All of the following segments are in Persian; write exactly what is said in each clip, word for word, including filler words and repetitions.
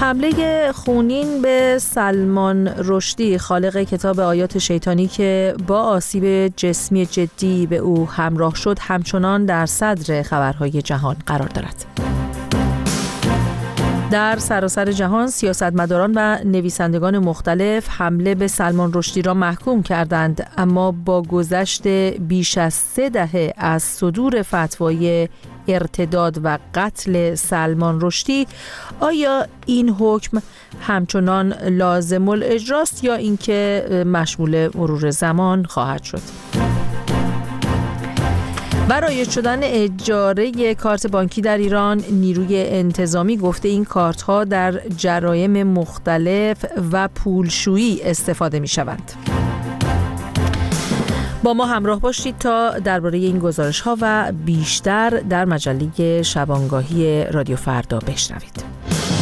حمله خونین به سلمان رشدی، خالق کتاب آیات شیطانی که با آسیب جسمی جدی به او همراه شد، همچنان در صدر خبرهای جهان قرار دارد. در سراسر جهان سیاستمداران و نویسندگان مختلف حمله به سلمان رشدی را محکوم کردند، اما با گذشت بیش از سه دهه از صدور فتوای ارتداد و قتل سلمان رشدی، آیا این حکم همچنان لازم الاجراست یا اینکه مشمول مرور زمان خواهد شد؟ برای شدن اجاره کارت بانکی در ایران، نیروی انتظامی گفته این کارت ها در جرایم مختلف و پولشویی استفاده می شوند. با ما همراه باشید تا درباره این گزارش ها و بیشتر در مجله شبانگاهی رادیو فردا بشنوید.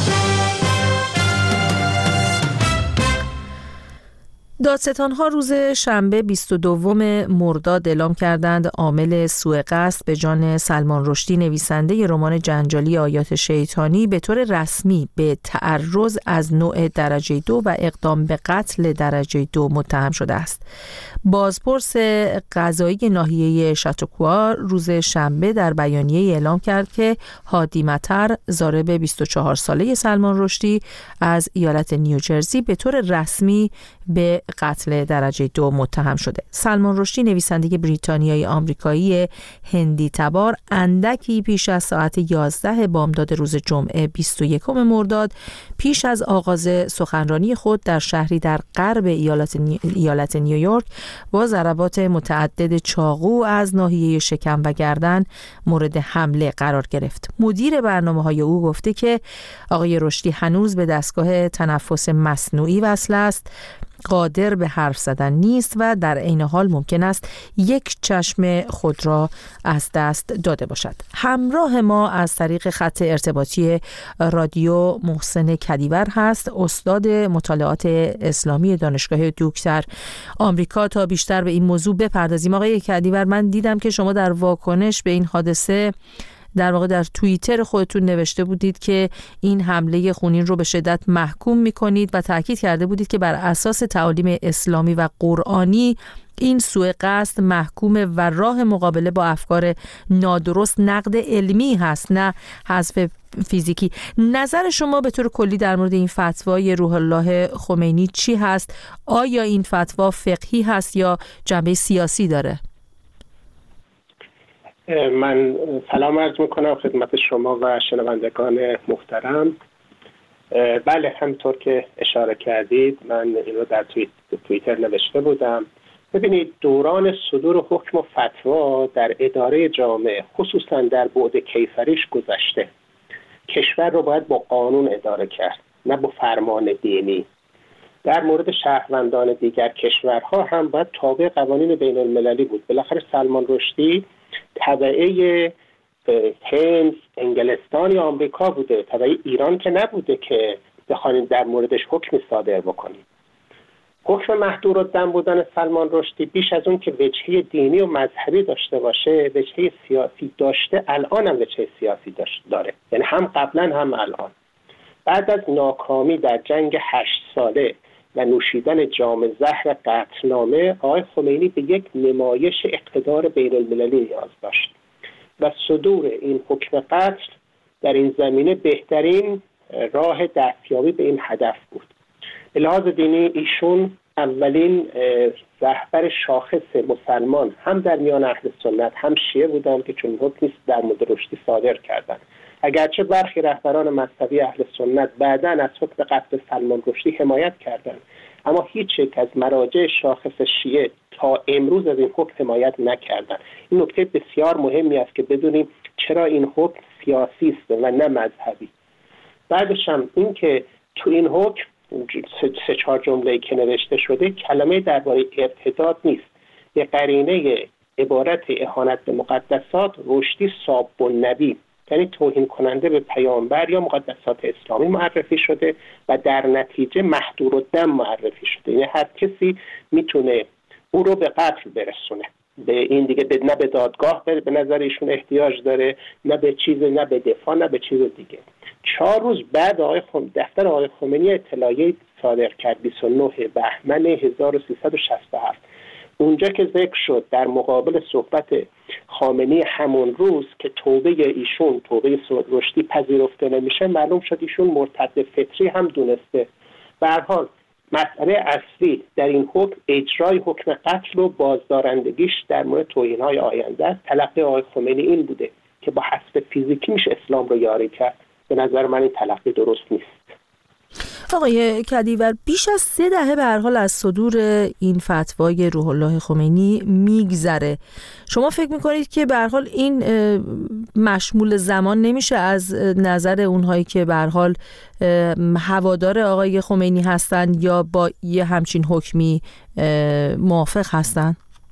دادستان‌ها روز شنبه بیست و دوم مرداد اعلام کردند عامل سوء قصد به جان سلمان رشدی، نویسنده رمان جنجالی آیات شیطانی، به طور رسمی به تعرض از نوع درجه دو و اقدام به قتل درجه دو متهم شده است. بازپرس قضایی ناحیه شاتوکوار روز شنبه در بیانیه اعلام کرد که هادی مطر، ضارب بیست و چهار ساله سلمان رشدی از ایالت نیوجرسی، به طور رسمی به قتل درجه دو متهم شده. سلمان رشدی، نویسنده بریتانیایی آمریکایی هندی تبار، اندکی پیش از ساعت یازده بامداد روز جمعه بیست و یکم مرداد، پیش از آغاز سخنرانی خود در شهری در غرب ایالت, نی... ایالت نیویورک با ضربات متعدد چاقو از ناحیه شکم و گردن مورد حمله قرار گرفت. مدیر برنامه‌های او گفته که آقای رشدی هنوز به دستگاه تنفس مصنوعی وصل است، قادر به حرف زدن نیست و در عین حال ممکن است یک چشم خود را از دست داده باشد. همراه ما از طریق خط ارتباطی رادیو محسن کدیور هست، استاد مطالعات اسلامی دانشگاه دوک در آمریکا، تا بیشتر به این موضوع بپردازیم. آقای کدیور، من دیدم که شما در واکنش به این حادثه در واقع در توییتر خودتون نوشته بودید که این حمله خونین رو به شدت محکوم می‌کنید و تاکید کرده بودید که بر اساس تعالیم اسلامی و قرآنی این سوء قصد محکومه و راه مقابله با افکار نادرست نقد علمی هست، نه حذف فیزیکی. نظر شما به طور کلی در مورد این فتوای روح الله خمینی چی هست؟ آیا این فتوا فقهی هست یا جنبه سیاسی داره؟ من سلام عرض میکنم خدمت شما و شنوندگان محترم. بله، همطور که اشاره کردید من این رو در توییت توییتر نوشته بودم. ببینید، دوران صدور حکم و فتوا در اداره جامعه خصوصا در بعد کیفریش گذشته. کشور رو باید با قانون اداره کرد، نه با فرمان دینی. در مورد شهروندان دیگر کشورها هم باید تابع قوانین بین المللی بود. بالاخره سلمان رشدی تبعه هند، انگلستان یا آمریکا بوده، تبعه ایران که نبوده که بخوایم در موردش حکم صادر بکنیم. حکم محدودالدم بودن سلمان رشدی بیش از اون که وجهه دینی و مذهبی داشته باشه، وجهه سیاسی داشته، الان هم وجهه سیاسی داره، یعنی هم قبلا هم الان. بعد از ناکامی در جنگ هشت ساله و نوشیدن جام زهر قطعنامه، آقای خمینی به یک نمایش اقتدار بین المللی نیاز داشت و صدور این حکم قتل در این زمینه بهترین راه دستیابی به این هدف بود. به لحاظ دینی ایشون اولین رهبر شاخص مسلمان هم در میان اهل سنت هم شیعه بودند که چون حکمی در مورد رشدی صادر کردند. اگرچه برخی رهبران مذهبی اهل سنت بعداً از حکم قتل سلمان رشدی حمایت کردند، اما هیچ یک از مراجع شاخص شیعه تا امروز از این حکم حمایت نکردند. این نکته بسیار مهمی است که بدونیم چرا این حکم سیاسی است و نه مذهبی. بعدش هم این که تو این حکم سه چهار جمله‌ای که نوشته شده کلمه درباره ارتداد نیست. به قرینه عبارت اهانت به مقدسات، رشدی ساب النبی، یعنی توهین کننده به پیامبر یا مقدسات اسلامی معرفی شده و در نتیجه محدودالدم معرفی شده. یعنی هر کسی میتونه او رو به قتل برسونه. به این دیگه به نه به دادگاه به نظر ایشون احتیاج داره، نه به چیز، نه به دفاع، نه به چیز دیگه. چهار روز بعد آقای خم... دفتر آقای خمینی اطلاعیه صادر کرد بیست و نه بهمن هزار و سیصد و شصت و هفت. اونجا که ذکر شد در مقابل صحبت خامنه‌ای همون روز که توبه ایشون، توبه رشدی پذیرفته نمیشه، معلوم شد ایشون مرتد فطری هم دونسته. به هر حال مسئله اصلی در این حکم اجرای حکم قتل و بازدارندگیش در مورد توهین‌های آینده است. تلقی آقای خمینی این بوده که با حذف فیزیکی میشه اسلام رو یاری کرد. به نظر من این تلقی درست نیست. آقای کدیور، بیش از سه دهه به هر حال از صدور این فتوای روح الله خمینی میگذره. شما فکر میکنید که به هر حال این مشمول زمان نمیشه از نظر اونهایی که به هر حال هوادار آقای خمینی هستن یا با یه همچین حکمی موافق هستن؟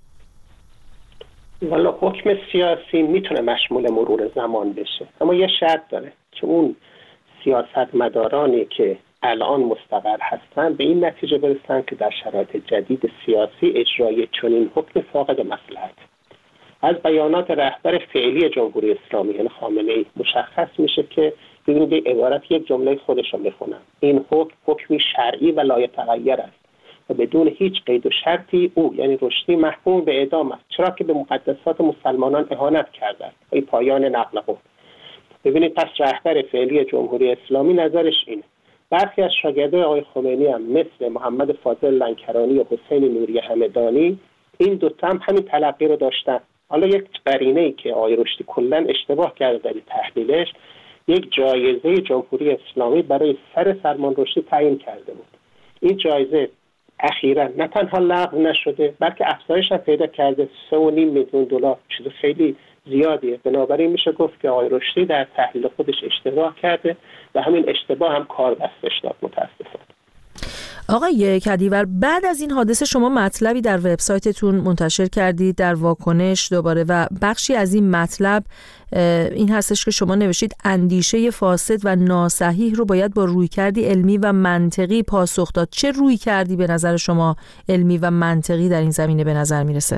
والا حکم سیاسی میتونه مشمول مرور زمان بشه، اما یه شرط داره که اون سیاستمدارانی که الان مستقر هستن به این نتیجه برسن که در شرایط جدید سیاسی اجرای چنین حکم فاقد مصلحت. از بیانات رهبر فعلی جمهوری اسلامی یعنی خامنه‌ای مشخص میشه که ببینید عبارت یک جمله خودش رو میخونم: این حکم حکمی شرعی و لایتغیر است و بدون هیچ قید و شرطی او یعنی رشدی محکوم به اعدام است، چرا که به مقدسات مسلمانان اهانت کرده است. این پایان نقل قول. ببینید پس رهبر فعلی جمهوری اسلامی نظرش اینه. برخی از شاگردای آقای خمینی هم مثل محمد فاضل لنکرانی و حسین نوری همدانی این دو تا هم همین تلقی رو داشتن. حالا یک قرینه‌ای که آقای رشدی کلا اشتباه کرده در تحلیلش، یک جایزه جمهوری اسلامی برای سر سلمان رشدی تعیین کرده بود. این جایزه اخیراً نه تنها لغو نشده بلکه افزایش هم پیدا کرده، سه و نیم میلیون دلار، چیز خیلی زیادیه. بنابراین میشه گفت که آقای رشدی در تحلیل خودش اشتباه کرده و همین اشتباه هم کار دستش داد متاسفانه. آقای کدیور، بعد از این حادثه شما مطلبی در وبسایتتون منتشر کردید در واکنش دوباره و بخشی از این مطلب این هستش که شما نوشتید اندیشه فاسد و ناصحیح رو باید با رویکردی علمی و منطقی پاسخ داد. چه رویکردی به نظر شما علمی و منطقی در این زمینه به نظر میرسه؟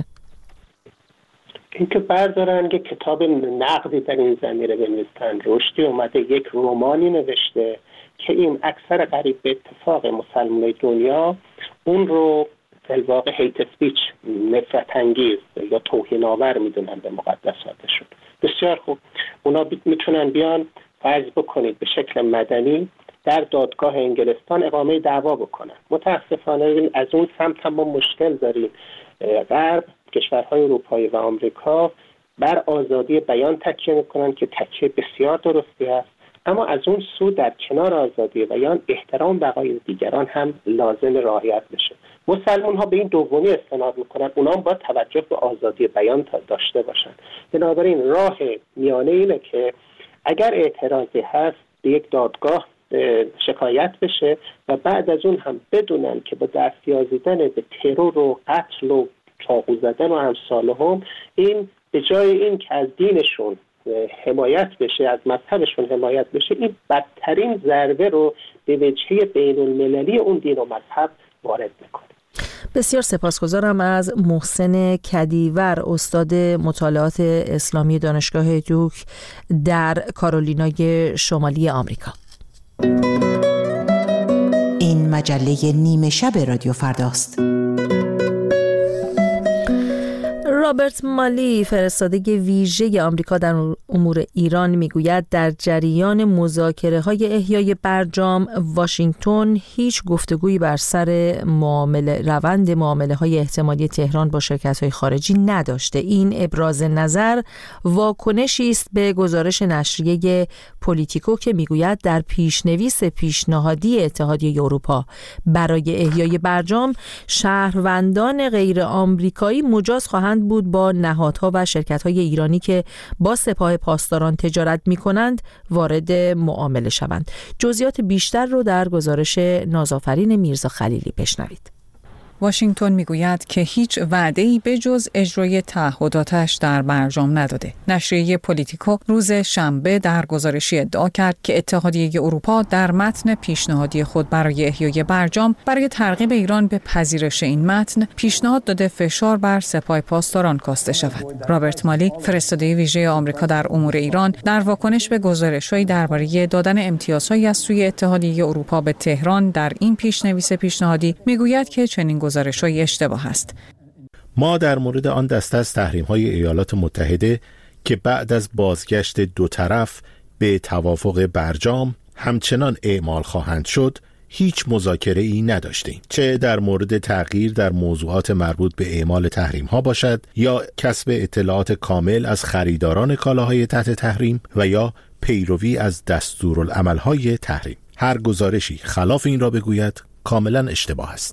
اینکه بردارن که کتاب نقدی در این زمینه بنویسن. رشدی اومده یک رومانی نوشته که این اکثر قریب به اتفاق مسلمانای دنیا اون رو در واقع هیت اسپیچ، نفرت انگیز یا توهین آور میدونن به مقدساتشون. بسیار خوب، اونا میتونن بیان فرض بکنید به شکل مدنی در دادگاه انگلستان اقامه دعوا بکنن. متاسفانه از اون سمت هم ما مشکل داریم. غرب، کشورهای اروپایی و آمریکا بر آزادی بیان تکیه میکنن که تکیه بسیار درستی است، اما از اون سو در کنار آزادی بیان احترام بقای دیگران هم لازم رعایت بشه. مسلمان ها به این دومی استناد میکنن، اونا هم باید توجه به آزادی بیان داشته باشن. بنابراین راه میانه اینه که اگر اعتراضی هست به یک دادگاه شکایت بشه و بعد از اون هم بدونن که با دستیازیدن به ترور و قتل و چاقو زدن و امثال هم، این به جای این که از دینشون حمایت بشه، از مذهبشون حمایت بشه، این بدترین ضربه رو به وجهه بین المللی اون دین و مذهب وارد میکنه. بسیار سپاسگزارم از محسن کدیور، استاد مطالعات اسلامی دانشگاه دوک در کارولینای شمالی آمریکا. این مجله نیمه شب رادیو فرداست. رابرت مالی، فرستاده ویژه آمریکا در امور ایران، میگوید در جریان مذاکره‌های احیای برجام واشنگتن هیچ گفتگویی بر سر معامله روند معامله‌های احتمالی تهران با شرکت‌های خارجی نداشته. این ابراز نظر واکنشی است به گزارش نشریه پولیتیکو که میگوید در پیشنویس پیشنهادی اتحادیه اروپا برای احیای برجام شهروندان غیر آمریکایی مجاز خواهند بود با نهادها و شرکت‌های ایرانی که با سپاه پاسداران تجارت می‌کنند وارد معامله شوند. جزئیات بیشتر رو در گزارش نازآفرین میرزا خلیلی بشنوید. واشنگتن میگوید که هیچ وعده‌ای به جز اجرای تعهداتش در برجام نداده. نشریه پولیتیکو روز شنبه در گزارشی ادعا کرد که اتحادیه اروپا در متن پیشنهادی خود برای احیای برجام برای ترغیب ایران به پذیرش این متن پیشنهاد داده فشار بر سپاه پاسداران کاسته شود. رابرت مالی، فرستاده ویژه آمریکا در امور ایران، در واکنش به گزارش‌های درباره دادن امتیازهایی از سوی اتحادیه اروپا به تهران در این پیشنویس پیشنهادی میگوید که چنین گزارش‌های اشتباه است. ما در مورد آن دسته از تحریم‌های ایالات متحده که بعد از بازگشت دو طرف به توافق برجام همچنان اعمال خواهند شد هیچ مذاکره ای نداشتیم، چه در مورد تغییر در موضوعات مربوط به اعمال تحریم ها باشد یا کسب اطلاعات کامل از خریداران کالاهای تحت تحریم و یا پیروی از دستورالعمل های تحریم. هر گزارشی خلاف این را بگوید کاملا اشتباه است.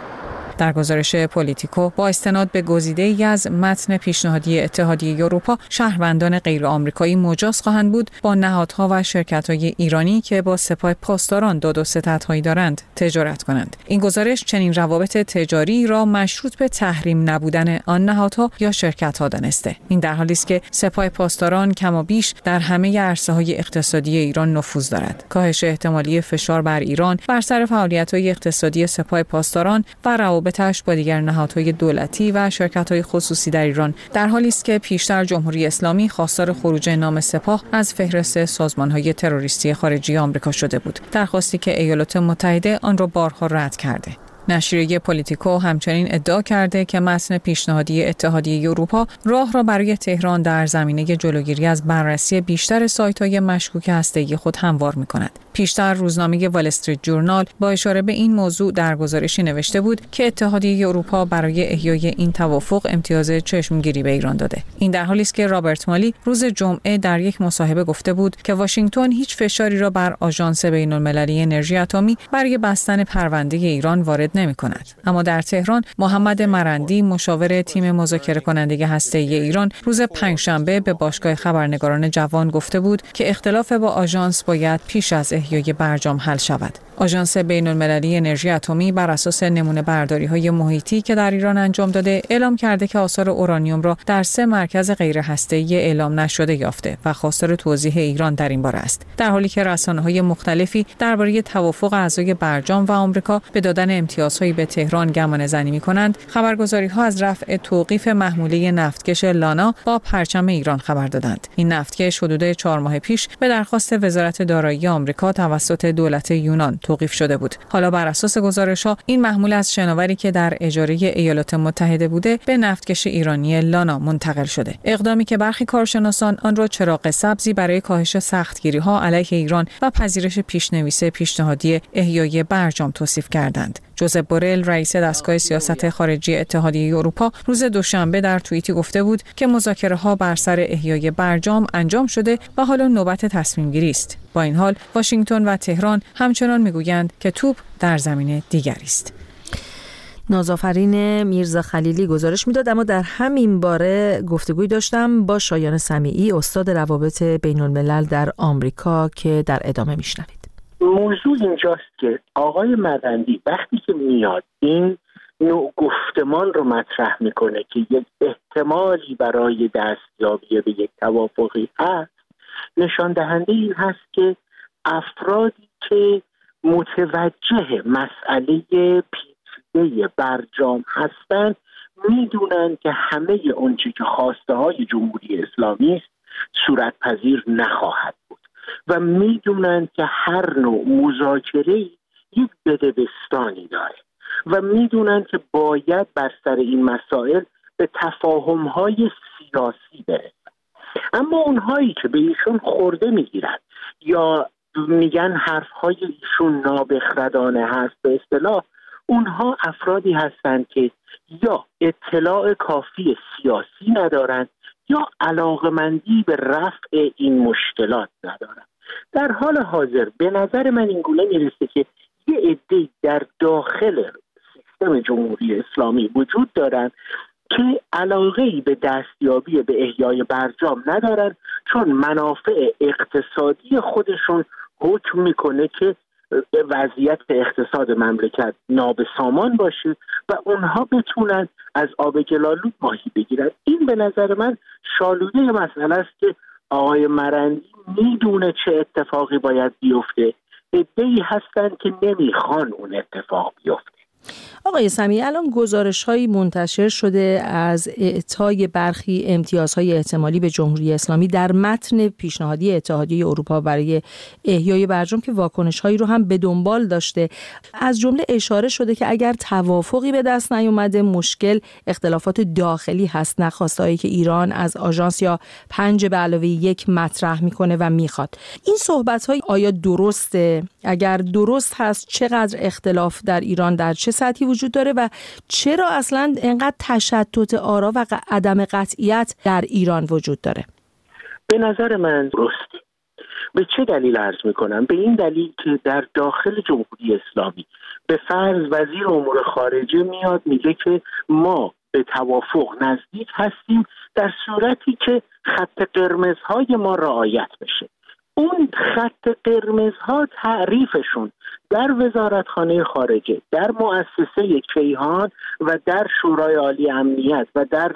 در گزارش پولیتیکو با استناد به گزیده‌ای از متن پیشنهادی اتحادیه اروپا، شهروندان غیر آمریکایی مجاز خواهند بود با نهادها و شرکت‌های ایرانی که با سپاه پاسداران داد و ستدهایی دارند تجارت کنند. این گزارش چنین روابط تجاری را مشروط به تحریم نبودن آن نهادها یا شرکت‌ها دانسته. این در حالی است که سپاه پاسداران کما بیش در همه عرصه‌های اقتصادی ایران نفوذ دارد. کاهش احتمالی فشار بر ایران بر سر فعالیت‌های اقتصادی سپاه پاسداران و روابط بتاش با دیگر نهادهای دولتی و شرکت‌های خصوصی در ایران در حالی است که پیشتر جمهوری اسلامی خواستار خروج نام سپاه از فهرست سازمان‌های تروریستی خارجی آمریکا شده بود، درخواستی که ایالات متحده آن را بارها رد کرده. نشریه پولیتیکو همچنین ادعا کرده که متن پیشنهادی اتحادیه اروپا راه را برای تهران در زمینه جلوگیری از بررسی بیشتر سایت‌های مشکوک هسته‌ای خود هموار می‌کند. پیشتر روزنامه وال استریت جورنال با اشاره به این موضوع در گزارشی نوشته بود که اتحادیه اروپا برای احیای این توافق امتیاز چشمگیری به ایران داده. این در حالی است که رابرت مالی روز جمعه در یک مصاحبه گفته بود که واشنگتن هیچ فشاری را بر آژانس بین‌المللی انرژی اتمی برای بستن پرونده ایران وارد نمی‌کند. اما در تهران محمد مرندی، مشاور تیم مذاکره کننده هسته‌ای ایران، روز پنجشنبه به باشگاه خبرنگاران جوان گفته بود که اختلاف با آژانس باید پیش از احیای برجام حل شود. آژانس بین‌المللی انرژی اتمی بر اساس نمونه برداری‌های محیطی که در ایران انجام داده، اعلام کرده که آثار اورانیوم را در سه مرکز غیر هسته‌ای اعلام نشده یافته و خواستار توضیح ایران در این باره است. در حالی که رسانه‌های مختلفی درباره توافق اعضای برجام و آمریکا به دادن امتیازهایی به تهران گمانه‌زنی می‌کنند، خبرگزاری‌ها از رفع توقیف محموله نفتکش لانا با پرچم ایران خبر دادند. این نفتکش حدود چهار ماه پیش به درخواست وزارت دارایی آمریکا توسط دولت یونان توقیف شده بود. حالا بر اساس گزارش‌ها این محموله از شناوری که در اجاره ایالات متحده بوده به نفتکش ایرانی لانا منتقل شده. اقدامی که برخی کارشناسان آن را چراغ سبزی برای کاهش سختگیری‌ها علیه ایران و پذیرش پیشنویس پیشنهادی احیای برجام توصیف کردند. جوزپ بورل، رئیس دستگاه سیاست خارجی اتحادیه اروپا، روز دوشنبه در توییتی گفته بود که مذاکره‌ها بر سر احیای برجام انجام شده و حالا نوبت تصمیم گیری است. با این حال واشنگتن و تهران همچنان میگویند که توپ در زمین دیگری است. نازآفرین میرزا خلیلی گزارش میداد. اما در همین باره گفتگوی داشتم با شایان سمیعی، استاد روابط بین الملل در آمریکا، که در ادامه میشنوید. موضوع اینجاست که آقای مرندی وقتی که میاد این نوع گفتمان رو مطرح میکنه که یک احتمالی برای دستیابی به یک توافقی هست، نشان دهنده این هست که افرادی که متوجه مسئله پیچیده برجام هستند میدونن که همه اونچه که خواسته های جمهوری اسلامی است صورت پذیر نخواهد بود و میدونن که هر نوع مذاکره یک بدبستانی داره و میدونن که باید بر سر این مسائل به تفاهم‌های سیاسی برسن. اما اونهایی که به ایشون خورده میگیرن یا میگن حرفهای ایشون نابخردانه هست به اصطلاح، اونها افرادی هستند که یا اطلاع کافی سیاسی ندارند یا علاقمندی به رفع این مشکلات ندارند. در حال حاضر به نظر من این گونه میرسه که یه عده در داخل سیستم جمهوری اسلامی وجود دارند که علاقه‌ای به دستیابی به احیای برجام ندارن، چون منافع اقتصادی خودشون حکم میکنه که وضعیت اقتصاد مملکت نابسامان باشه و اونها بتونن از آب گلالود ماهی بگیرن. این به نظر من شالوده مسئله است که آقای مرندی میدونه چه اتفاقی باید بیفته، عده‌ای هستن که نمیخوان اون اتفاق بیفته. آقای سمیعی، الان گزارش‌هایی منتشر شده از اعطای برخی امتیازهای احتمالی به جمهوری اسلامی در متن پیشنهادی اتحادیه اروپا برای احیای برجام که واکنش‌هایی رو هم به دنبال داشته. از جمله اشاره شده که اگر توافقی به دست نیامده مشکل اختلافات داخلی هست، نه خواستهایی که ایران از آژانس یا پنج به علاوه یک مطرح میکنه و میخواد. این صحبت‌های آیا درسته؟ اگر درست هست چقدر اختلاف در ایران در چه سطحی وجود داره و چرا اصلا اینقدر تشتت آرا و عدم قطعیت در ایران وجود داره؟ به نظر من درسته. به چه دلیل عرض میکنم؟ به این دلیل که در داخل جمهوری اسلامی به فرض وزیر امور خارجه میاد میگه که ما به توافق نزدیک هستیم در صورتی که خط قرمزهای ما رعایت بشه. اون خط قرمزها تعریفشون در وزارتخانه خارجه، در مؤسسه کیهان و در شورای عالی امنیت و در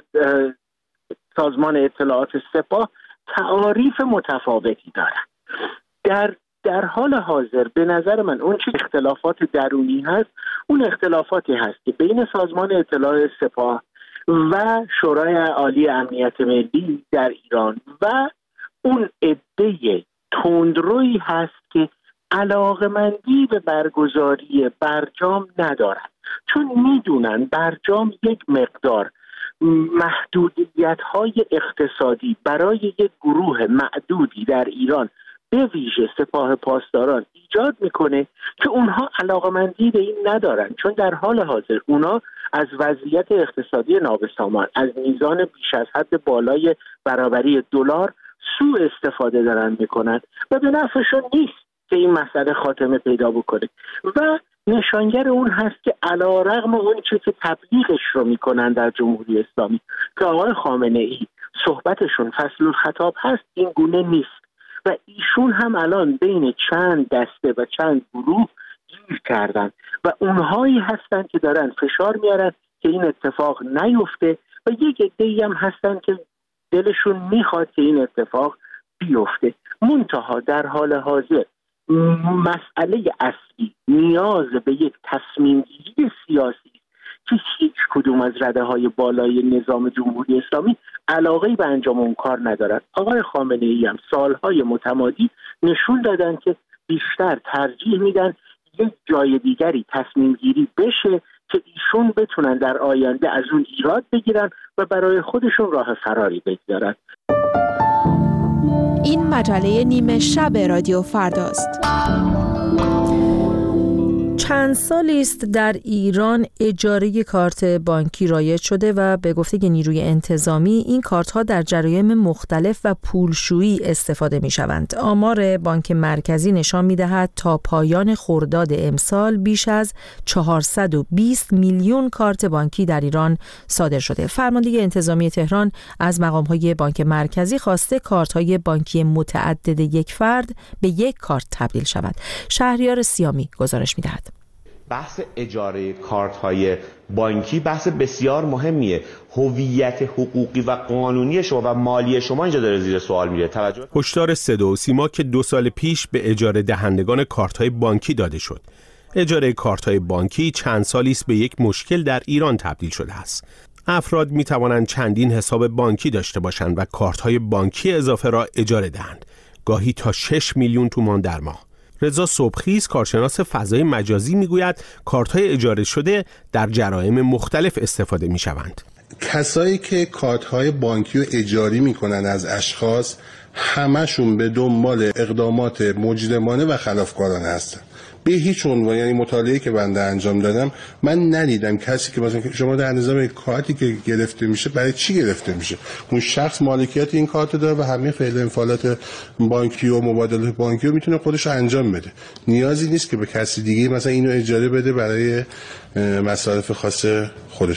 سازمان اطلاعات سپاه تعاریف متفاوتی دارن. در در حال حاضر به نظر من اون چه اختلافات درونی هست، اون اختلافاتی هست که بین سازمان اطلاعات سپاه و شورای عالی امنیت ملی در ایران و اون عده تندرویی هست که علاقمندی به برگزاری برجام ندارن، چون میدونن برجام یک مقدار محدودیت‌های اقتصادی برای یک گروه معدودی در ایران به ویژه سپاه پاسداران ایجاد میکنه که اونها علاقمندی به این ندارن، چون در حال حاضر اونها از وضعیت اقتصادی نابسامان، از میزان بیش از حد بالای برابری دلار سوء استفاده دارن میکنن و به نفعشون نیست که این مسئله خاتمه پیدا بکنه. و نشانگر اون هست که علیرغم اون چیزی که تبلیغش رو میکنن در جمهوری اسلامی که آقای خامنه ای صحبتشون فصل الخطاب هست، این گونه نیست و ایشون هم الان بین چند دسته و چند گروه گیر کردن و اونهایی هستن که دارن فشار میارن که این اتفاق نیفته و یک عده‌ای هم هستن که دلشون میخواد که این اتفاق بیفته. منتها در حال حاضر مسئله اصلی نیاز به یک تصمیم گیری سیاسی که هیچ کدوم از رده‌های بالای نظام جمهوری اسلامی علاقه‌ای به انجام اون کار ندارد. آقای خامنه ای هم سالهای متمادی نشون دادن که بیشتر ترجیح میدن یک جای دیگری تصمیم گیری بشه که ایشون بتونن در آینده از اون ایراد بگیرن و برای خودشون راه فراری بگذارن. این مجله نیمه شب رادیو فرداست. چند سالی است در ایران اجاره کارت بانکی رایج شده و به گفته نیروی انتظامی این کارت‌ها در جرایم مختلف و پولشویی استفاده می‌شوند. آمار بانک مرکزی نشان می‌دهد تا پایان خرداد امسال بیش از چهارصد و بیست میلیون کارت بانکی در ایران صادر شده. فرمانده انتظامی تهران از مقام‌های بانک مرکزی خواسته کارت‌های بانکی متعدد یک فرد به یک کارت تبدیل شود. شهریار سیامی گزارش می‌دهد. بحث اجاره کارت‌های بانکی بحث بسیار مهمیه. هویت حقوقی و قانونی شما و مالی شما اینجا داره زیر سوال میره. توجه هشدار صدا و سیما که دو سال پیش به اجاره دهندگان کارت‌های بانکی داده شد. اجاره کارت‌های بانکی چند سالی است به یک مشکل در ایران تبدیل شده است. افراد می توانند چندین حساب بانکی داشته باشند و کارت‌های بانکی اضافه را اجاره دهند. گاهی تا شش میلیون تومان در ماه. رضا صبحخیز کارشناس فضای مجازی میگوید کارت‌های اجاره شده در جرایم مختلف استفاده می‌شوند. کسایی که کارت‌های بانکی رو اجاری می‌کنن از اشخاص همشون به دنبال اقدامات مجرمانه و خلافکارانه هستن. به هیچ عنوان، یعنی مطالعه‌ای که بنده انجام دادم من ندیدم کسی که مثلا شما در نظام کارتی که گرفته میشه برای چی گرفته میشه، اون شخص مالکیت این کارت داره و همه فعل انفعالات بانکی و مبادلات بانکی رو میتونه خودش انجام بده. نیازی نیست که به کسی دیگه مثلا اینو اجاره بده برای مصارف خاص خودش.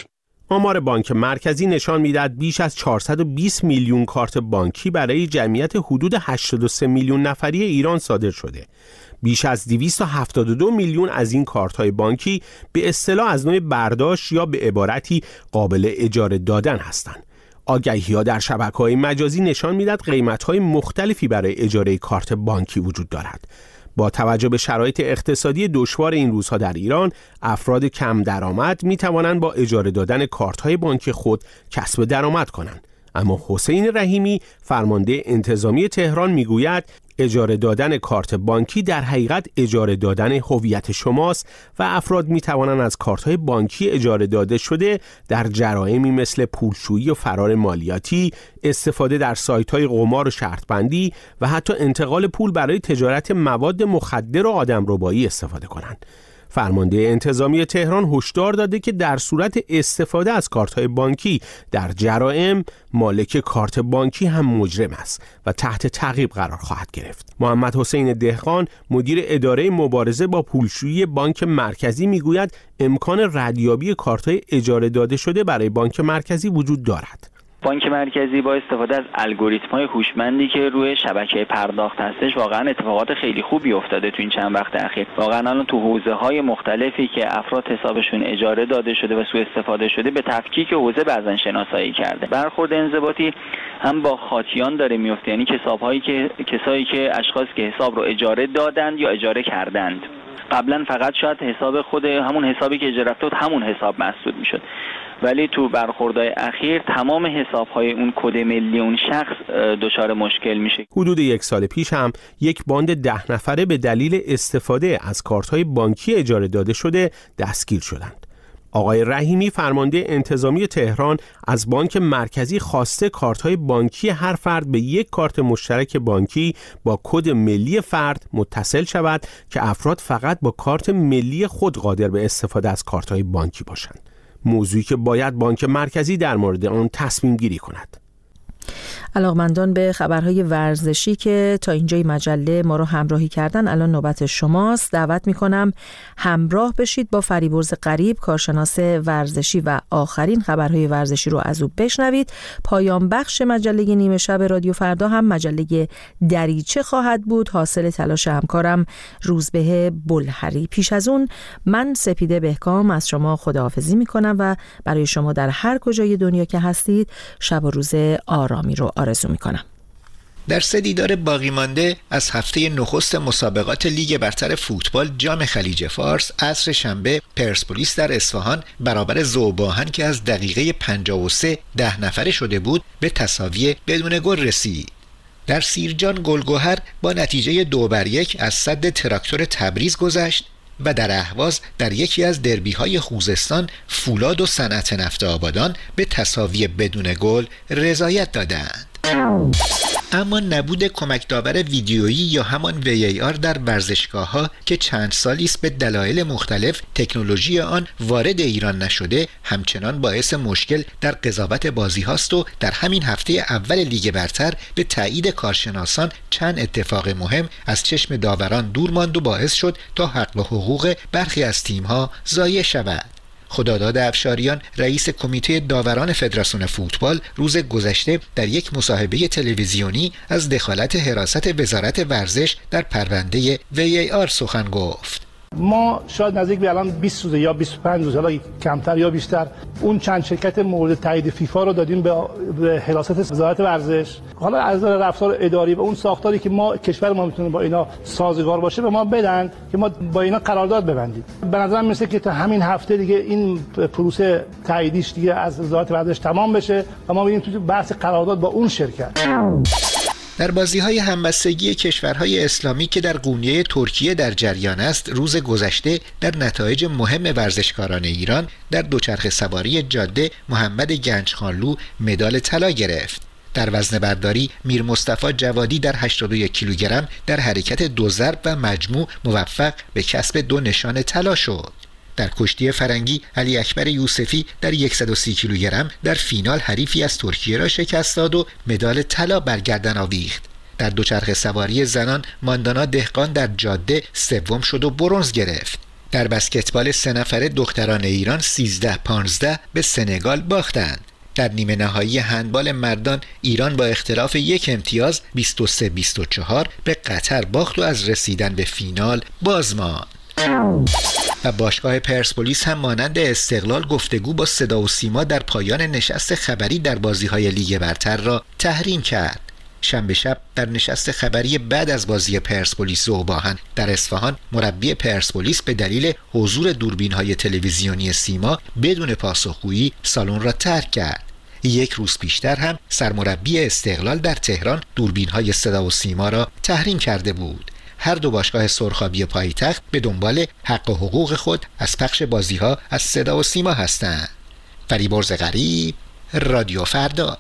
آمار بانک مرکزی نشان می‌دهد بیش از چهارصد و بیست میلیون کارت بانکی برای جمعیت حدود هشتاد و سه میلیون نفری ایران صادر شده. بیش از دویست و هفتاد و دو میلیون از این کارت‌های بانکی به اصطلاح از نوع برداشت یا به عبارتی قابل اجاره دادن هستند. آگهی‌ها در شبکه‌های مجازی نشان می‌دهد قیمت‌های مختلفی برای اجاره کارت بانکی وجود دارد. با توجه به شرایط اقتصادی دشوار این روزها در ایران، افراد کم درآمد می‌توانند با اجاره دادن کارت‌های بانکی خود کسب درآمد کنند. اما حسین رحیمی، فرمانده انتظامی تهران، میگوید اجاره دادن کارت بانکی در حقیقت اجاره دادن هویت شماست و افراد می توانند از کارت‌های بانکی اجاره داده شده در جرائمی مثل پولشویی و فرار مالیاتی، استفاده در سایت‌های قمار و شرط‌بندی و حتی انتقال پول برای تجارت مواد مخدر و آدمربایی استفاده کنند. فرمانده انتظامی تهران هشدار داده که در صورت استفاده از کارت‌های بانکی در جرائم، مالک کارت بانکی هم مجرم است و تحت تعقیب قرار خواهد گرفت. محمد حسین دهقان، مدیر اداره مبارزه با پولشویی بانک مرکزی، میگوید امکان ردیابی کارت‌های اجاره داده شده برای بانک مرکزی وجود دارد. بانک مرکزی با استفاده از الگوریتم‌های هوشمندی که روی شبکه پرداخت هستش واقعا اتفاقات خیلی خوبی افتاده تو این چند وقت اخیر. واقعا الان تو حوزه‌های مختلفی که افراد حسابشون اجاره داده شده و سوء استفاده شده به تفکیک حوزه بعضن شناسایی کرده. برخورد انضباطی هم با خاطیان داره میفته، یعنی حساب‌هایی که کسایی که اشخاص که حساب رو اجاره دادند یا اجاره کردند. قبلا فقط شاید حساب خود همون حسابی که اجاره رفته بود همون حساب محسوب میشد، ولی تو برخوردهای اخیر تمام حساب‌های اون کد ملی اون شخص دچار مشکل میشه. حدود یک سال پیش هم یک باند ده نفره به دلیل استفاده از کارت‌های بانکی اجاره داده شده دستگیر شدند. آقای رحیمی، فرمانده انتظامی تهران، از بانک مرکزی خواسته کارت‌های بانکی هر فرد به یک کارت مشترک بانکی با کد ملی فرد متصل شود که افراد فقط با کارت ملی خود قادر به استفاده از کارت‌های بانکی باشند. موضوعی که باید بانک مرکزی در مورد آن تصمیم گیری کند. علاقمندان به خبرهای ورزشی که تا اینجای مجله ما رو همراهی کردن، الان نوبت شماست. دعوت میکنم همراه بشید با فریبرز قریب، کارشناس ورزشی، و آخرین خبرهای ورزشی رو از او بشنوید. پایان بخش مجله نیمه شب رادیو فردا هم مجله دریچه خواهد بود، حاصل تلاش همکارم روزبه بلهری. پیش از اون من سپیده بهکام از شما خداحافظی میکنم و برای شما در هر کجای دنیا که هستید شب و روز آرامی رو آرزو میکنم. در سه دیدار باقی مانده از هفته نخست مسابقات لیگ برتر فوتبال جام خلیج فارس، عصر شنبه پرسپولیس در اصفهان برابر ذوباهن که از دقیقه پنجاه و سه ده نفره شده بود به تساوی بدون گل رسید. در سیرجان گلگهر با نتیجه دو بر یک از سد تراکتور تبریز گذشت و در اهواز در یکی از دربی‌های خوزستان فولاد و صنعت نفت آبادان به تساوی بدون گل رضایت دادند. اما نبود کمک داور ویدیویی یا همان وی ای آر در ورزشگاه‌ها که چند سالی است به دلایل مختلف تکنولوژی آن وارد ایران نشده، همچنان باعث مشکل در قضاوت بازی هاست و در همین هفته اول لیگ برتر به تایید کارشناسان چند اتفاق مهم از چشم داوران دور ماند و باعث شد تا حق و حقوق برخی از تیم‌ها ضایع شود. خداداد افشاریان، رئیس کمیته داوران فدراسیون فوتبال، روز گذشته در یک مصاحبه تلویزیونی از دخالت حراست وزارت ورزش در پرونده وی ای آر سخن گفت. ما شاید نزدیک به الان بیست روز یا بیست و پنج روز، حالا کمتر یا بیشتر، اون چند شرکت مورد تایید فیفا رو دادیم به حراست وزارت ورزش. حالا از رفتار اداری و اون ساختاری که ما کشور ما میتونه با اینا سازگار باشه به ما بدن که ما با اینا قرارداد ببندیم. به نظرم میسه که تا همین هفته دیگه این پروسه تاییدیش دیگه از وزارت ورزش تمام بشه و ما بریم تو بحث قرارداد با اون شرکت. در بازی‌های همبستگی کشورهای اسلامی که در قونیه ترکیه در جریان است، روز گذشته در نتایج مهم ورزشکاران ایران در دوچرخه سواری جاده محمد گنجخانلو مدال طلا گرفت. در وزنه برداری میر مصطفی جوادی در هشتاد و یک کیلوگرم در حرکت دو ضرب و مجموع موفق به کسب دو نشان طلا شد. در کشتی فرنگی علی اکبر یوسفی در صد و سی کیلوگرم در فینال حریفی از ترکیه را شکست داد و مدال طلا بر گردن آویخت. در دوچرخه سواری زنان ماندانا دهقان در جاده سوم شد و برنز گرفت. در بسکتبال سه نفره دختران ایران سیزده پانزده به سنگال باختند. در نیمه نهایی هندبال مردان ایران با اختلاف یک امتیاز بیست و سه بیست و چهار به قطر باخت و از رسیدن به فینال باز ماند. و باشگاه پرسپولیس هم مانند استقلال گفتگو با صدا و سیما در پایان نشست خبری در بازی‌های لیگ برتر را تحریم کرد. شنبه شب در نشست خبری بعد از بازی پرسپولیس ذوباهن در اصفهان مربی پرسپولیس به دلیل حضور دوربین‌های تلویزیونی سیما بدون پاسخگویی سالن را ترک کرد. یک روز پیشتر هم سرمربی استقلال در تهران دوربین‌های صدا و سیما را تحریم کرده بود. هر دو باشگاه سرخابی پایتخت به دنبال حق و حقوق خود از پخش بازی‌ها از صدا و سیما هستند. فریبرز غریب، رادیو فردا.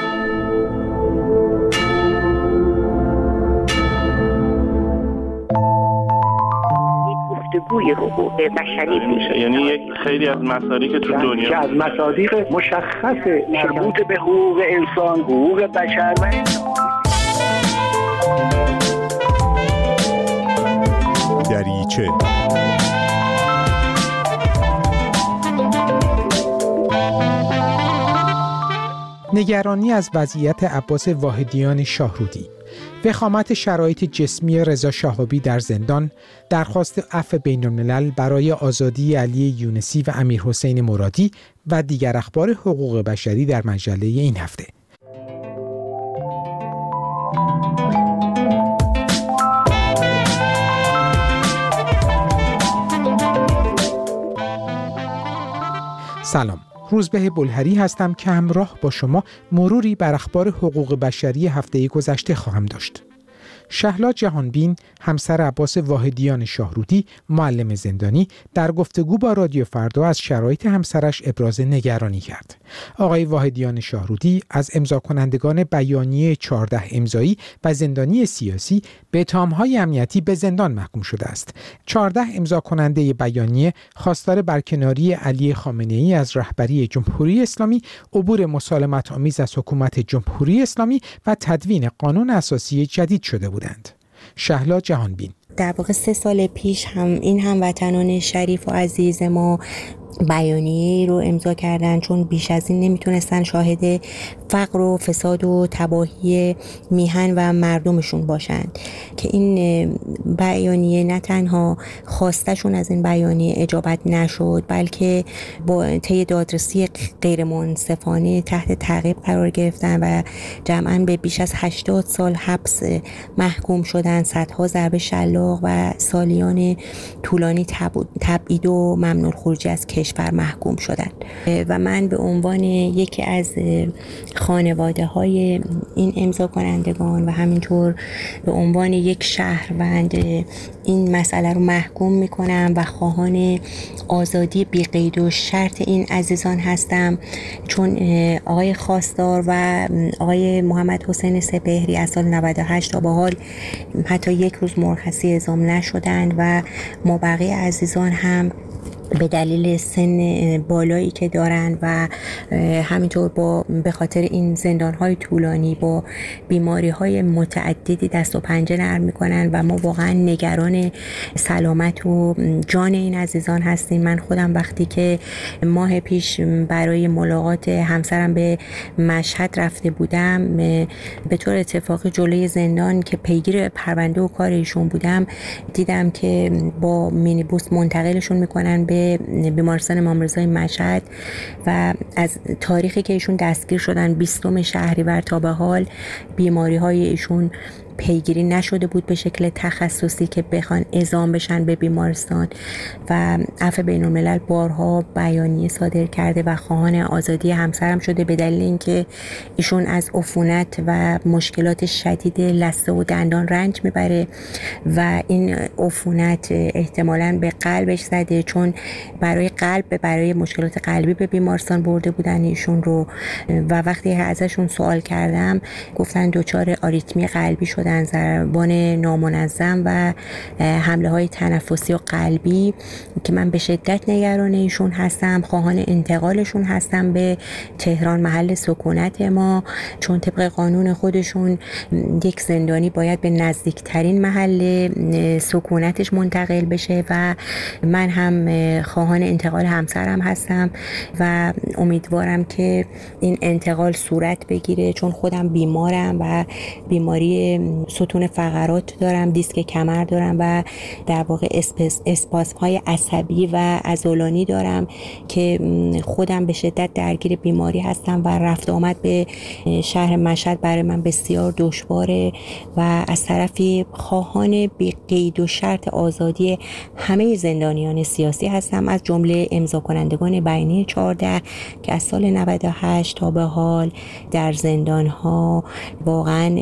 گفتگوی حقوق بشری میشه، یعنی یک خیلی از مصادیق تو دنیا که از مصادیق مشخص مربوط به حقوق انسان، حقوق بشر و دریچه. نگرانی از وضعیت عباس واحدیان شاهرودی، وخامت شرایط جسمی رضا شهابی در زندان، درخواست عفو بین‌الملل برای آزادی علی یونسی و امیرحسین مرادی و دیگر اخبار حقوق بشری در مجله این هفته. سلام، روزبه بلهری هستم که همراه با شما مروری بر اخبار حقوق بشری هفته گذشته خواهم داشت. شهلا جهانبین، همسر عباس واحدیان شاهرودی، معلم زندانی، در گفتگو با رادیو فردا از شرایط همسرش ابراز نگرانی کرد. آقای واحدیان شاهرودی از امضا کنندگان بیانیه چهارده امضایی و زندانی سیاسی به اتهام‌های امنیتی به زندان محکوم شده است. چهارده امضا کننده بیانیه خواستار برکناری علی خامنه‌ای از رهبری جمهوری اسلامی، عبور مسالمت آمیز از حکومت جمهوری اسلامی و تدوین قانون اساسی جدید شده بودند. شهلا جهانبین: در واقع سه سال پیش هم این هموطنان شریف و عزیز ما بیانیه رو امضا کردن، چون بیش از این نمیتونستن شاهد فقر و فساد و تباهی میهن و مردمشون باشند که این بیانیه نه تنها خواستشون از این بیانیه اجابت نشد، بلکه با طی دادرسی غیر منصفانه تحت تعقیب قرار گرفتن و جمعاً به بیش از هشتاد سال حبس محکوم شدن، صدها ضربه شلاق و سالیان طولانی تبعید و ممنوع خروجی از کشور محکوم شدند. و من به عنوان یکی از خانواده های این امضا کنندگان و همینطور به عنوان یک شهروند این مسئله رو محکوم میکنم و خواهان آزادی بی قید و شرط این عزیزان هستم، چون آقای خواستار و آقای محمد حسین سپهری از سال نود و هشت تا به حال حتی یک روز مرخصی اعزام نشدند و ما بقیه عزیزان هم به دلیل سن بالایی که دارن و همینطور با به خاطر این زندان‌های طولانی با بیماری‌های متعددی دست و پنجه نرم می‌کنن و ما واقعا نگران سلامت و جان این عزیزان هستیم. من خودم وقتی که ماه پیش برای ملاقات همسرم به مشهد رفته بودم، به طور اتفاقی جلوی زندان که پیگیر پرونده و کار ایشون بودم، دیدم که با مینیبوس منتقلشون می‌کنن به بیمارستان امام رضای مشهد و از تاریخی که ایشون دستگیر شدن بیستم شهریور تا به حال بیماری های ایشون پیگیری نشده بود به شکل تخصصی که بخوان اعزام بشن به بیمارستان و عفو بین‌الملل بارها بیانیه صادر کرده و خواهان آزادی همسرم شده به دلیل اینکه ایشون از عفونت و مشکلات شدید لثه و دندان رنج میبره و این عفونت احتمالاً به قلبش زده، چون برای قلب برای مشکلات قلبی به بیمارستان برده بودن ایشون رو و وقتی ازشون سوال کردم گفتن دچار آریتمی قلبی شده شدن، ضربان نامنظم و حمله های تنفسی و قلبی که من به شدت نگران ایشون هستم. خواهان انتقالشون هستم به تهران، محل سکونت ما، چون طبق قانون خودشون یک زندانی باید به نزدیکترین محل سکونتش منتقل بشه و من هم خواهان انتقال همسرم هستم و امیدوارم که این انتقال صورت بگیره، چون خودم بیمارم و بیماری ستون فقرات دارم، دیسک کمر دارم و در واقع اسپاسم های عصبی و عضلانی دارم که خودم به شدت درگیر بیماری هستم و رفت آمد به شهر مشهد برای من بسیار دشواره و از طرفی خواهان بی قید و شرط آزادی همه زندانیان سیاسی هستم، از جمله امضا کنندگان بیانیه چهارده که از سال نود و هشت تا به حال در زندان ها واقعا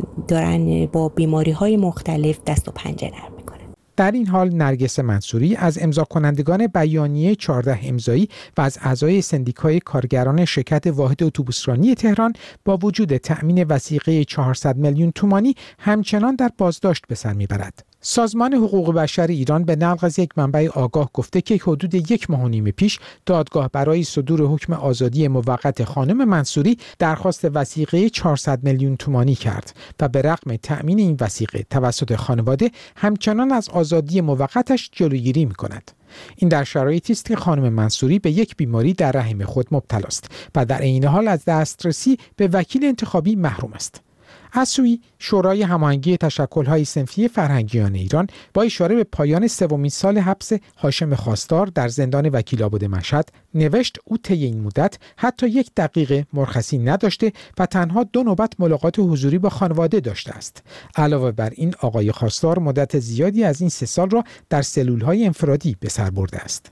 دارن با بیماری های مختلف دست و پنجه نرم میکنن. در این حال نرگس منصوری از امضا کنندگان بیانیه چهارده امضایی و از اعضای سندیکای کارگران شرکت واحد اتوبوسرانی تهران با وجود تأمین وثیقه چهارصد میلیون تومانی همچنان در بازداشت به سر میبرد. سازمان حقوق بشر ایران به نقل از یک منبع آگاه گفته که حدود یک ماه و نیم پیش دادگاه برای صدور حکم آزادی موقت خانم منصوری درخواست وثیقه چهارصد میلیون تومانی کرد و به رغم تأمین این وثیقه توسط خانواده همچنان از آزادی موقتش جلوگیری می‌کند. این در شرایطی است که خانم منصوری به یک بیماری در رحم خود مبتلا است و در عین حال از دسترسی به وکیل انتخابی محروم است. از سوی شورای هماهنگی تشکل‌های صنفی فرهنگیان ایران با اشاره به پایان سومین سال حبس هاشم خواستار در زندان وکیل‌آباد مشهد نوشت او طی این مدت حتی یک دقیقه مرخصی نداشته و تنها دو نوبت ملاقات حضوری با خانواده داشته است. علاوه بر این آقای خواستار مدت زیادی از این سه سال را در سلول‌های انفرادی به سر برده است.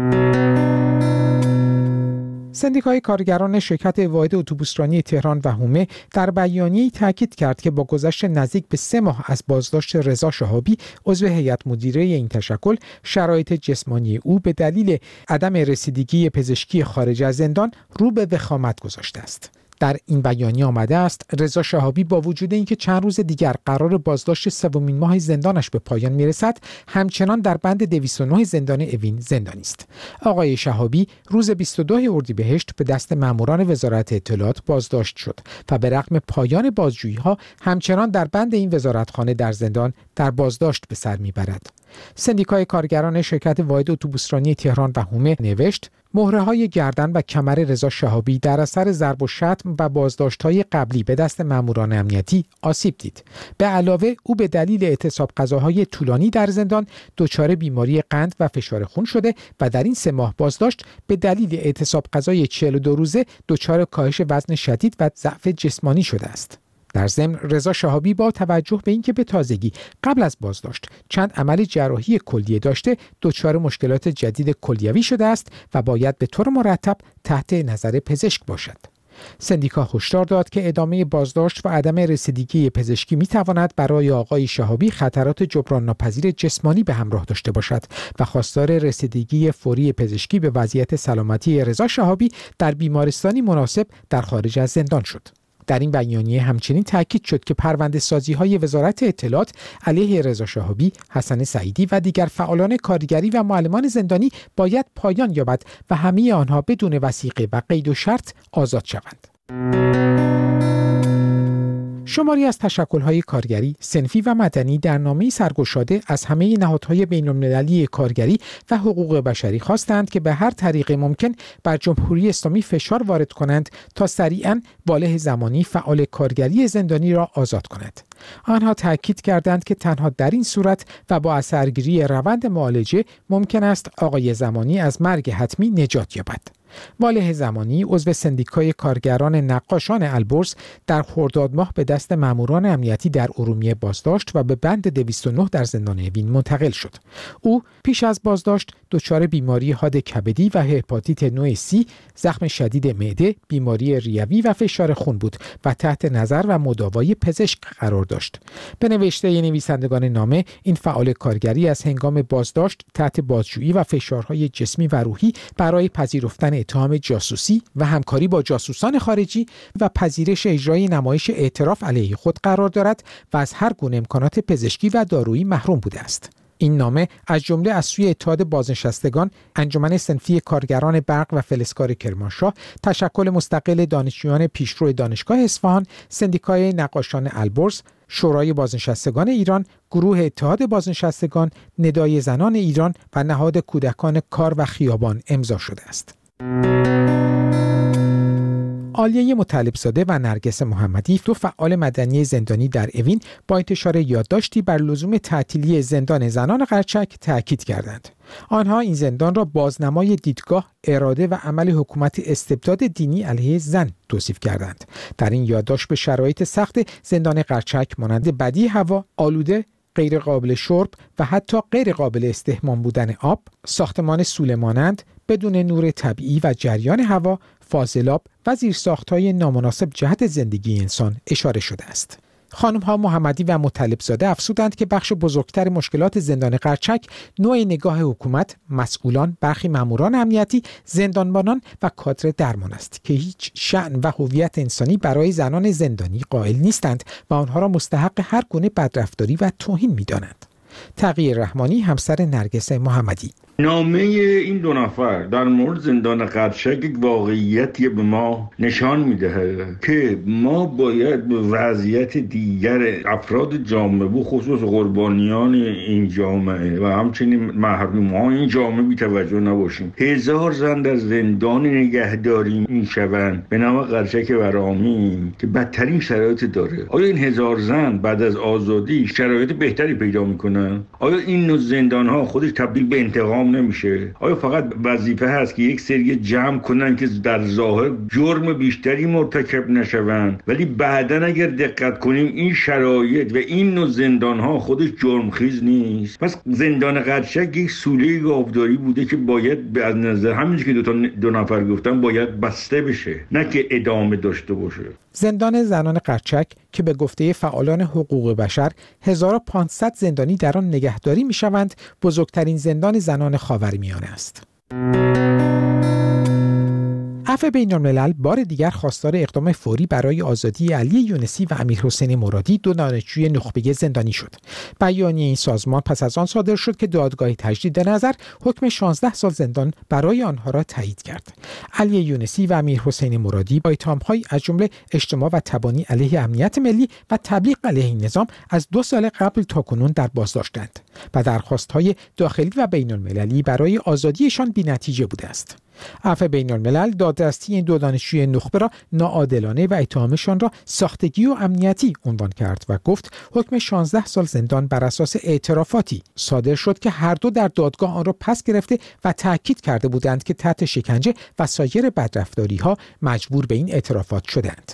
سندیکای کارگران شرکت واحد اتوبوسرانی تهران و حومه در بیانیه‌ای تاکید کرد که با گذشت نزدیک به سه ماه از بازداشت رضا شهابی عضو هیئت مدیره این تشکل، شرایط جسمانی او به دلیل عدم رسیدگی پزشکی خارج از زندان رو به وخامت گذاشته است. در این بیانیه آمده است رضا شهابی با وجود اینکه چند روز دیگر قرار بازداشت سومین ماه زندانش به پایان میرسد، همچنان در بند دویست و نه زندان اوین زندانی است. آقای شهابی روز بیست و دو اردیبهشت به دست ماموران وزارت اطلاعات بازداشت شد و به رغم پایان بازجویی‌ها همچنان در بند این وزارتخانه در زندان در بازداشت به سر میبرد. سندیکای کارگران شرکت واحد اتوبوسرانی تهران و حومه نوشت مهره‌های گردن و کمر رضا شهابی در اثر ضرب و شتم و بازداشت‌های قبلی به دست ماموران امنیتی آسیب دید. به علاوه او به دلیل اعتصاب غذاهای طولانی در زندان دچار بیماری قند و فشار خون شده و در این سه ماه بازداشت به دلیل اعتصاب غذای چهل و دو روزه دچار کاهش وزن شدید و ضعف جسمانی شده است. در ضمن رضا شهابی با توجه به اینکه به تازگی قبل از بازداشت چند عمل جراحی کلیه داشته دچار مشکلات جدید کلیوی شده است و باید به طور مرتب تحت نظر پزشک باشد. سندیکا هشدار داد که ادامه بازداشت و عدم رسیدگی پزشکی می‌تواند برای آقای شهابی خطرات جبران ناپذیر جسمانی به همراه داشته باشد و خواستار رسیدگی فوری پزشکی به وضعیت سلامتی رضا شهابی در بیمارستانی مناسب در خارج از زندان شد. در این بیانیه همچنین تاکید شد که پرونده سازی های وزارت اطلاعات علیه رضا شهابی، حسن سعیدی و دیگر فعالان کارگری و معلمان زندانی باید پایان یابد و همه آنها بدون وثیقه و قید و شرط آزاد شوند. شماری از تشکل‌های کارگری، صنفی و مدنی در نامه‌ای سرگشاده از همه نهادهای بین‌المللی کارگری و حقوق بشری خواستند که به هر طریق ممکن بر جمهوری اسلامی فشار وارد کنند تا سریعاً واله زمانی فعال کارگری زندانی را آزاد کند. آنها تاکید کردند که تنها در این صورت و با اثرگیری روند معالجه ممکن است آقای زمانی از مرگ حتمی نجات یابد. واله زمانی عضو سندیکای کارگران نقاشان البرز در خرداد ماه به دست ماموران امنیتی در ارومیه بازداشت و به بند دویست و نه در زندان اوین منتقل شد. او پیش از بازداشت دچار بیماری حاد کبدی و هپاتیت نوع سی، زخم شدید معده، بیماری ریوی و فشار خون بود و تحت نظر و مداوای پزشک قرار داشت. به نوشته نویسندگان نامه، این فعال کارگری از هنگام بازداشت تحت بازجویی و فشارهای جسمی و روحی برای پذیرفتن اتهام جاسوسی و همکاری با جاسوسان خارجی و پذیرش اجرای نمایش اعتراف علیه خود قرار دارد و از هر گونه امکانات پزشکی و دارویی محروم بوده است. این نامه از جمله از سوی اتحاد بازنشستگان، انجمن صنفی کارگران برق و فلزکار کرمانشاه، تشکل مستقل دانشجویان پیشرو دانشگاه اصفهان، سندیکای نقاشان البرز، شورای بازنشستگان ایران، گروه اتحاد بازنشستگان، ندای زنان ایران و نهاد کودکان کار و خیابان امضا شده است. عالیه مطلب‌زاده و نرگس محمدی، دو فعال مدنی زندانی در اوین، با انتشار یادداشتی بر لزوم تعطیلی زندان زنان قرچک تاکید کردند. آنها این زندان را بازنمای دیدگاه، اراده و عمل حکومت استبداد دینی علیه زن توصیف کردند. در این یادداشت به شرایط سخت زندان قرچک مانند بدی هوا، آلوده، غیر قابل شرب و حتی غیر قابل استحمام بودن آب، ساختمان سوله مانند، بدون نور طبیعی و جریان هوا، فاضلاب و زیرساخت‌های نامناسب جهت زندگی انسان اشاره شده است. خانم‌ها محمدی و مطلب‌زاده افزودند که بخش بزرگتر مشکلات زندان قرچک نوع نگاه حکومت، مسئولان، برخی ماموران امنیتی، زندانبانان و کادر درمان است که هیچ شأن و هویت انسانی برای زنان زندانی قائل نیستند و آنها را مستحق هر گونه بدرفتاری و توهین می‌دانند. تقی رحمانی، همسر نرگس محمدی: نامه این دو نفر در مورد زندان قرچک یک واقعیتی به ما نشان می‌دهد که ما باید به وضعیت دیگر افراد جامعه، به خصوص قربانیان این جامعه و همچنین محروم‌های این جامعه بی‌توجه نباشیم. هزار زن در زندان نگهداری می‌شوند به نام قرچک ورامین که بدترین شرایط داره. آیا این هزار زن بعد از آزادی شرایط بهتری پیدا می‌کنن؟ آیا این نوع زندان‌ها خودش تبدیل به انتقام نمیشه؟ آیا فقط وظیفه هست که یک سری جمع کنن که در ظاهر جرم بیشتری مرتکب نشوند، ولی بعداً اگر دقت کنیم این شرایط و این نوع زندان‌ها خودش جرمخیز نیست؟ پس زندان قرچک یک سوله گاوداری بوده که باید به از نظر همینجوری که دو تا دو نفر گفتن باید بسته بشه، نه که ادامه داشته باشه. زندان زنان قرچک که به گفته فعالان حقوق بشر هزار و پانصد زندانی در آن نگهداری می‌شوند، بزرگترین زندان زنان خاورمیانه است. عفو بین‌الملل بار دیگر خواستار اقدام فوری برای آزادی علی یونسی و امیرحسین مرادی، دو دانشجوی نخبه زندانی شد. بیانیه این سازمان پس از آن صادر شد که دادگاه تجدید نظر حکم شانزده سال زندان برای آنها را تایید کرد. علی یونسی و امیرحسین مرادی با اتهام‌هایی از جمله اجتماع و تبانی علیه امنیت ملی و تبلیغ علیه این نظام از دو سال قبل تاکنون در بازداشتند و درخواست‌های داخلی و بین‌المللی برای آزادیشان بی‌نتیجه بوده است. عفو بین‌الملل دادرسی این دو دانشجوی نخبه را ناعادلانه و اتهامشان را ساختگی و امنیتی عنوان کرد و گفت حکم شانزده سال زندان بر اساس اعترافاتی صادر شد که هر دو در دادگاه آن را پس گرفته و تأکید کرده بودند که تحت شکنجه و سایر بدرفتاری‌ها مجبور به این اعترافات شدند.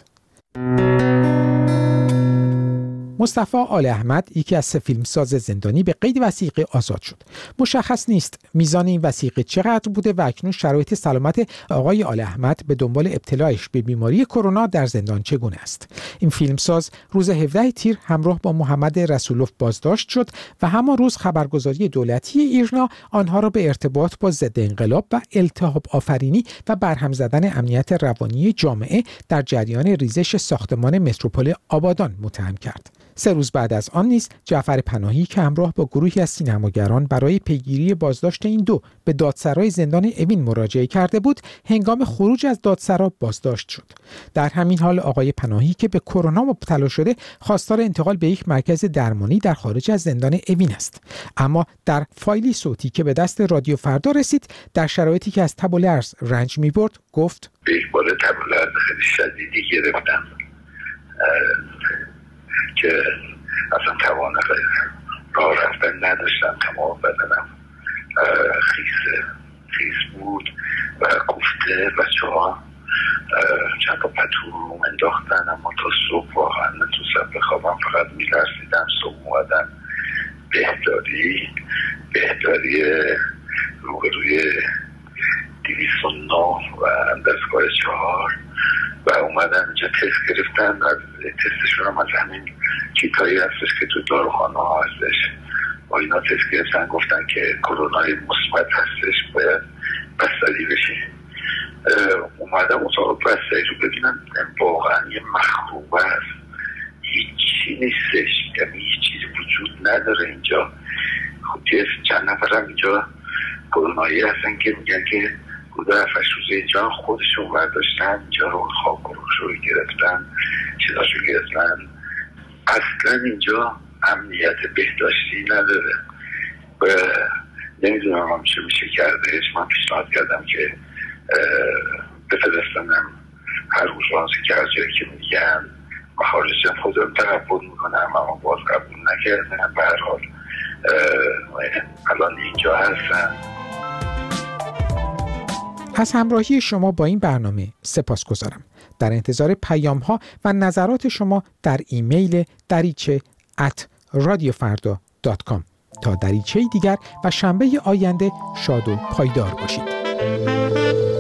مصطفی آل احمد، یکی از سه فیلمساز زندانی، به قید وثیقه آزاد شد. مشخص نیست میزان این وثیقه چقدر بوده و اکنون شرایط سلامت آقای آل احمد به دنبال ابتلایش به بیماری کرونا در زندان چگونه است. این فیلمساز روز هفدهم تیر همراه با محمد رسولوف بازداشت شد و همان روز خبرگزاری دولتی ایرنا آنها را به ارتباط با ضد انقلاب و التهاب آفرینی و برهم زدن امنیت روانی جامعه در جریان ریزش ساختمان متروپول آبادان متهم کرد. سه روز بعد از آن نیز جعفر پناهی که همراه با گروهی از سینماگران برای پیگیری بازداشت این دو به دادسرای زندان اوین مراجعه کرده بود، هنگام خروج از دادسرا بازداشت شد. در همین حال آقای پناهی که به کرونا مبتلا شده خواستار انتقال به یک مرکز درمانی در خارج از زندان اوین است، اما در فایلی صوتی که به دست رادیو فردا رسید، در شرایطی که از تب و لرز رنج می‌برد گفت: یک بار تب و لرز خیلی شدیدی گرفتم که اصلا توان راه رفتن نداشتم، تمام بدنم خیس خیس بود و کوفته. بچه ها چند تا پتو رو انداختن، اما تا صبح واقعا من تو سب خوابم فقط میلرزیدم. صبح اومدن بهداری بهداری روبروی دویست و نه و دستگاه چهار و اومدن اینجا تست گرفتن. از تستشون هم از همین کیتایی هستش که تو داروخانه ها هستش با اینا تست گرفتن، گفتن که کرونای مثبت هستش، باید بستری بشی. اومدم اتاق بستری رو ببینم، واقعا یه مخروبه است، هیچی نیستش، یعنی هیچ چیزی وجود نداره اینجا. خب چند نفرم اینجا کرونایی هستن که میگن که بوده هفتش روزه اینجا خودشون برداشتن اینجا رو، خاک رو گرفتن، چیزاشو گرفتن. اصلا اینجا امنیت بهداشتی نداره. نمیدونم هم چه میشه کردهش. من پیشنهاد کردم که بفرستنم هر روزانسی که هر جایی که میگن مخارجم خودم تقبل میکنم، اما باز قبول نکردم. به هر حال الان اینجا هستن. از همراهی شما با این برنامه سپاسگزارم. در انتظار پیام ها و نظرات شما در ایمیل دریچه ات رادیو فردا دات کام. تا دریچه دیگر و شنبه آینده شاد و پایدار باشید.